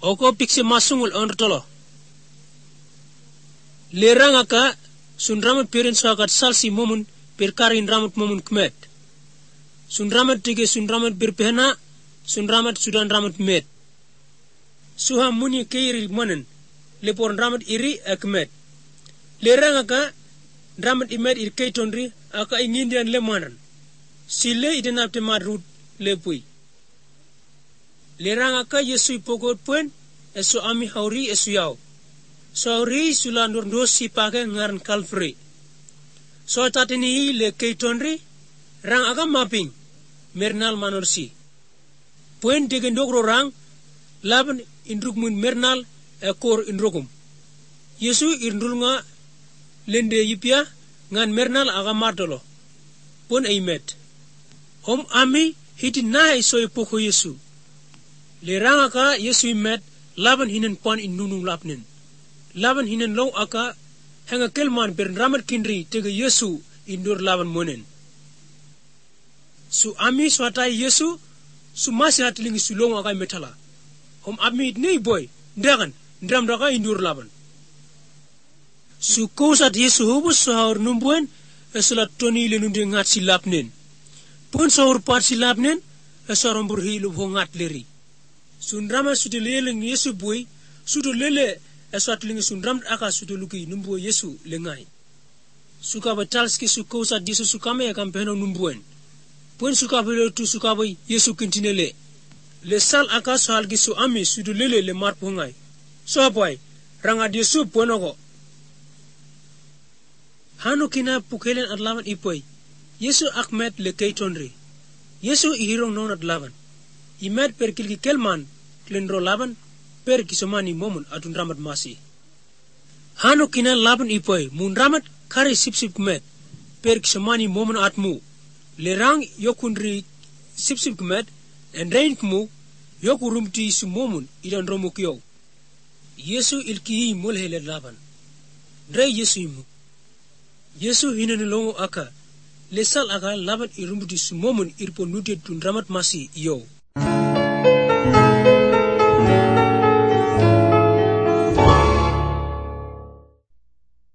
oko pikse masungul ondrtolo leranga ka sundramat perin sakat salsi momun perkarin ramat momun kmet sundramat tige sundramat berpehna sundramat sudan ramat met suha muni keiri monen lepor ramat iri akmet leranga ka dramat imet ir keitonri aka ingindian lemanan sile idenapte madrut lepui leranga ka yesu pokot puen eso ami hauri eso yao so hauri sulandur dosi pake ngaran Calvary so tatini le keitonri rang aga mapping mernal manorsi puen degen dogro rang laban indruk mun mernal ekor indrokum yesu irndulnga lende yipia ngan mernal aga martolo pun aimet om ami hiti nai so ipoko yesu le ranga ka yesu imet laban hinen pan in nunung lapnen laban hinen long aka hanga kelman ber ramat kindri tege yesu indur laban monen su ami swatai yesu su masi hatlingi su long aka metala om ami nei boy ndagan ndram daga indur laban su kousat yesu hubus so haur numbuen esulat toni le nunde ngat silapnen pun sahur pat silapnen esarombur hilu hongat leri sundrama sudeleleng yesu boy sudo lele eswatlingi sundram aka sudoluki numbu yesu lengai suka batalski su kousat yesu sukame kampeno numbuen pun suka belo tu suka boy yesu kintinele le sal aka sohalgi su ami sudo lele le marpungai so boy ranga yesu ponogo hanu kina pukelen adlavan ipoi yesu akmet le keitonri yesu ihirong non adlavan imet per kilki kelman klendro laban per kisomani momun atun ramat masi hanu kina laban ipoi mun ramat kare sip kmet per kisomani momun atmu le rang yokundri sip kmet en rein kmu yokurumti su momun idan romukyo yesu ilki mulhele laban dre yesu imu yesu hinene longo aka lesal aka laban irumbuti sumomun irpo nudet tun ramat masi yo